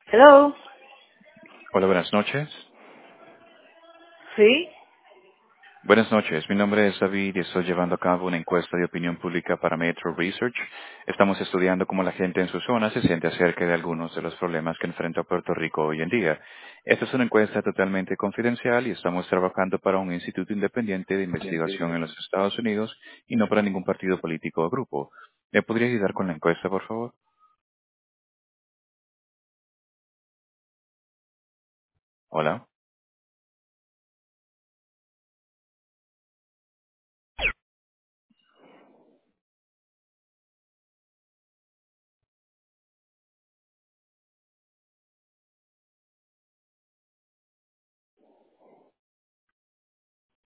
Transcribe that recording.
Hello. Hola, buenas noches. Sí. Buenas noches, mi nombre es David y estoy llevando a cabo una encuesta de opinión pública para Metro Research. Estamos estudiando cómo la gente en su zona se siente acerca de algunos de los problemas que enfrenta Puerto Rico hoy en día. Esta es una encuesta totalmente confidencial y estamos trabajando para un instituto independiente de investigación en los Estados Unidos y no para ningún partido político o grupo. ¿Me podría ayudar con la encuesta, por favor? Hola.